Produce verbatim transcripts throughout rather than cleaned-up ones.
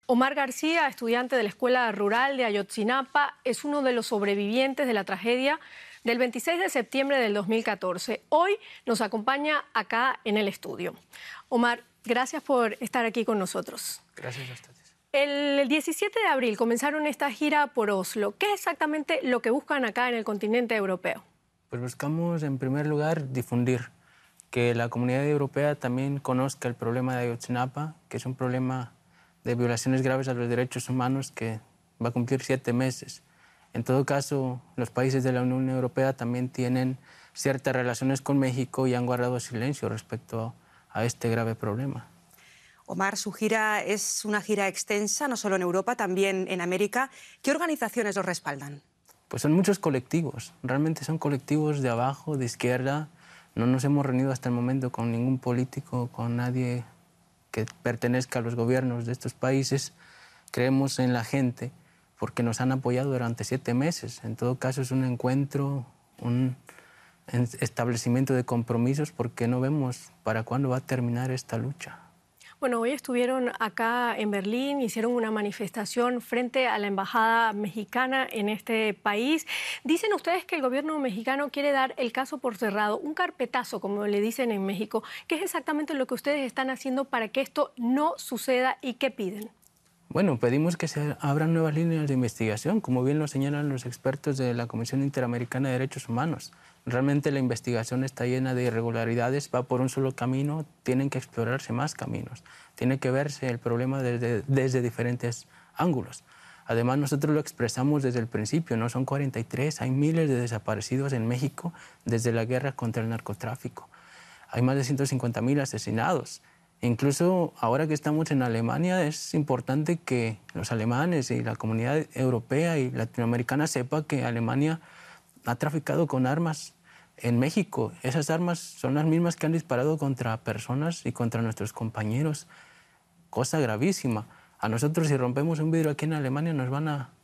Omar García, estudiante de la Escuela Rural de Ayotzinapa, es uno de los sobrevivientes de la tragedia del veintiséis de septiembre del dos mil catorce. Hoy nos acompaña acá en el estudio. Omar, gracias por estar aquí con nosotros. Gracias a ustedes. El diecisiete de abril comenzaron esta gira por Oslo. ¿Qué es exactamente lo que buscan acá en el continente europeo? Pues buscamos, en primer lugar, difundir, que la comunidad europea también conozca el problema de Ayotzinapa, que es un problema de violaciones graves a los derechos humanos que va a cumplir siete meses. En todo caso, los países de la Unión Europea también tienen ciertas relaciones con México y han guardado silencio respecto a este grave problema. Omar, su gira es una gira extensa, no solo en Europa, también en América. ¿Qué organizaciones los respaldan? Pues son muchos colectivos, realmente son colectivos de abajo, de izquierda. No nos hemos reunido hasta el momento con ningún político, con nadie que pertenezca a los gobiernos de estos países. Creemos en la gente porque nos han apoyado durante siete meses. En todo caso es un encuentro, un establecimiento de compromisos porque no vemos para cuándo va a terminar esta lucha. Bueno, hoy estuvieron acá en Berlín, hicieron una manifestación frente a la embajada mexicana en este país. Dicen ustedes que el gobierno mexicano quiere dar el caso por cerrado, un carpetazo, como le dicen en México. ¿Qué es exactamente lo que ustedes están haciendo para que esto no suceda y qué piden? Bueno, pedimos que se abran nuevas líneas de investigación, como bien lo señalan los expertos de la Comisión Interamericana de Derechos Humanos. Realmente la investigación está llena de irregularidades, va por un solo camino, tienen que explorarse más caminos, tiene que verse el problema desde, desde diferentes ángulos. Además, nosotros lo expresamos desde el principio, no son cuarenta y tres, hay miles de desaparecidos en México desde la guerra contra el narcotráfico. Hay más de ciento cincuenta mil asesinados. Incluso ahora que estamos en Alemania es importante que los alemanes y la comunidad europea y latinoamericana sepa que Alemania ha traficado con armas en México. Esas armas son las mismas que han disparado contra personas y contra nuestros compañeros. Cosa gravísima. A nosotros si rompemos un vidrio aquí en Alemania nos van a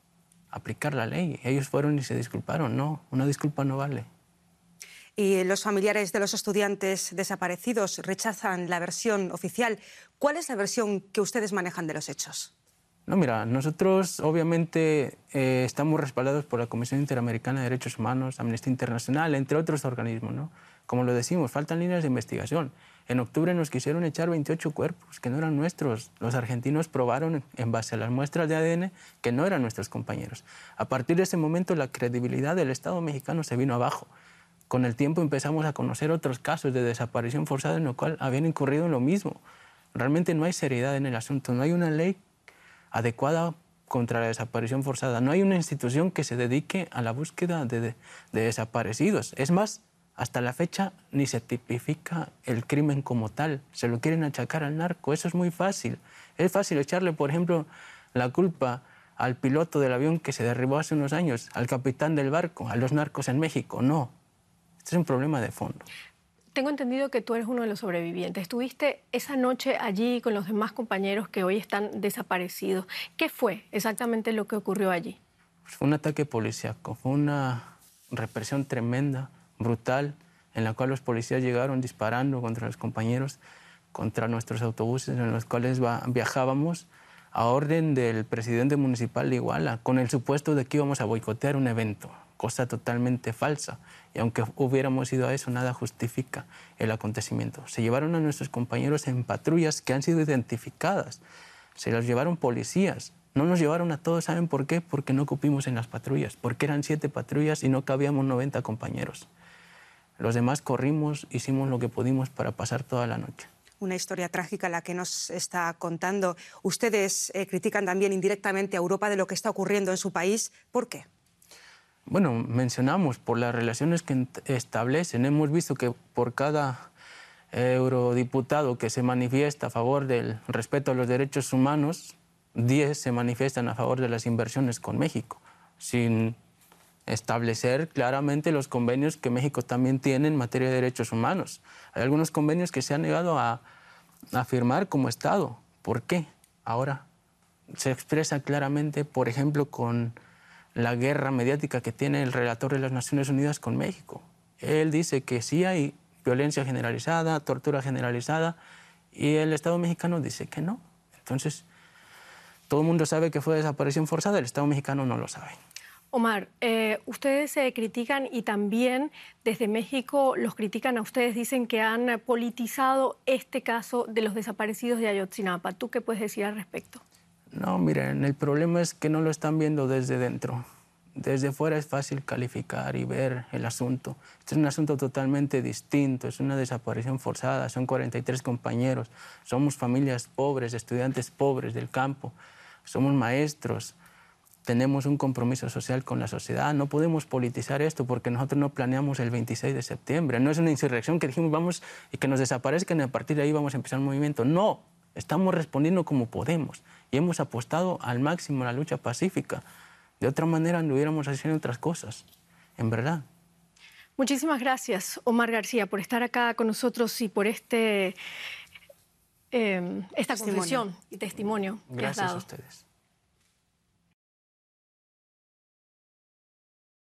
aplicar la ley. Ellos fueron y se disculparon. No, una disculpa no vale. Y los familiares de los estudiantes desaparecidos rechazan la versión oficial. ¿Cuál es la versión que ustedes manejan de los hechos? No, mira, nosotros obviamente eh, estamos respaldados por la Comisión Interamericana de Derechos Humanos, Amnistía Internacional, entre otros organismos, ¿no? Como lo decimos, faltan líneas de investigación. En octubre nos quisieron echar veintiocho cuerpos que no eran nuestros. Los argentinos probaron en base a las muestras de A D N que no eran nuestros compañeros. A partir de ese momento la credibilidad del Estado mexicano se vino abajo. Con el tiempo empezamos a conocer otros casos de desaparición forzada en los cuales habían incurrido en lo mismo. Realmente no hay seriedad en el asunto, no hay una ley adecuada contra la desaparición forzada. No hay una institución que se dedique a la búsqueda de, de, de desaparecidos. Es más, hasta la fecha ni se tipifica el crimen como tal. Se lo quieren achacar al narco. Eso es muy fácil. Es fácil echarle, por ejemplo, la culpa al piloto del avión que se derribó hace unos años, al capitán del barco, a los narcos en México. No. Este es un problema de fondo. Tengo entendido que tú eres uno de los sobrevivientes. Estuviste esa noche allí con los demás compañeros que hoy están desaparecidos. ¿Qué fue exactamente lo que ocurrió allí? Pues fue un ataque policíaco, fue una represión tremenda, brutal, en la cual los policías llegaron disparando contra los compañeros, contra nuestros autobuses en los cuales viajábamos a orden del presidente municipal de Iguala, con el supuesto de que íbamos a boicotear un evento. Cosa totalmente falsa. Y aunque hubiéramos ido a eso, nada justifica el acontecimiento. Se llevaron a nuestros compañeros en patrullas que han sido identificadas. Se los llevaron policías. No nos llevaron a todos, ¿saben por qué? Porque no cupimos en las patrullas. Porque eran siete patrullas y no cabíamos noventa compañeros. Los demás corrimos, hicimos lo que pudimos para pasar toda la noche. Una historia trágica la que nos está contando. Ustedes eh, critican también indirectamente a Europa de lo que está ocurriendo en su país. ¿Por qué? Bueno, mencionamos por las relaciones que establecen. Hemos visto que por cada eurodiputado que se manifiesta a favor del respeto a los derechos humanos, diez se manifiestan a favor de las inversiones con México, sin establecer claramente los convenios que México también tiene en materia de derechos humanos. Hay algunos convenios que se han negado a, a firmar como Estado. ¿Por qué? Ahora se expresa claramente, por ejemplo, con la guerra mediática que tiene el relator de las Naciones Unidas con México. Él dice que sí hay violencia generalizada, tortura generalizada, y el Estado mexicano dice que no. Entonces, todo el mundo sabe que fue desaparición forzada, el Estado mexicano no lo sabe. Omar, eh, ustedes se eh, critican y también desde México los critican a ustedes, dicen que han politizado este caso de los desaparecidos de Ayotzinapa. ¿Tú qué puedes decir al respecto? No, miren, el problema es que no lo están viendo desde dentro. Desde fuera es fácil calificar y ver el asunto. Este es un asunto totalmente distinto, es una desaparición forzada, son cuarenta y tres compañeros, somos familias pobres, estudiantes pobres del campo, somos maestros. Tenemos un compromiso social con la sociedad. No podemos politizar esto porque nosotros no planeamos el veintiséis de septiembre. No es una insurrección que dijimos vamos y que nos desaparezcan y a partir de ahí vamos a empezar un movimiento. No, estamos respondiendo como podemos y hemos apostado al máximo a la lucha pacífica. De otra manera anduviéramos haciendo otras cosas, en verdad. Muchísimas gracias, Omar García, por estar acá con nosotros y por este, eh, esta confesión y testimonio que has dado. Gracias a ustedes.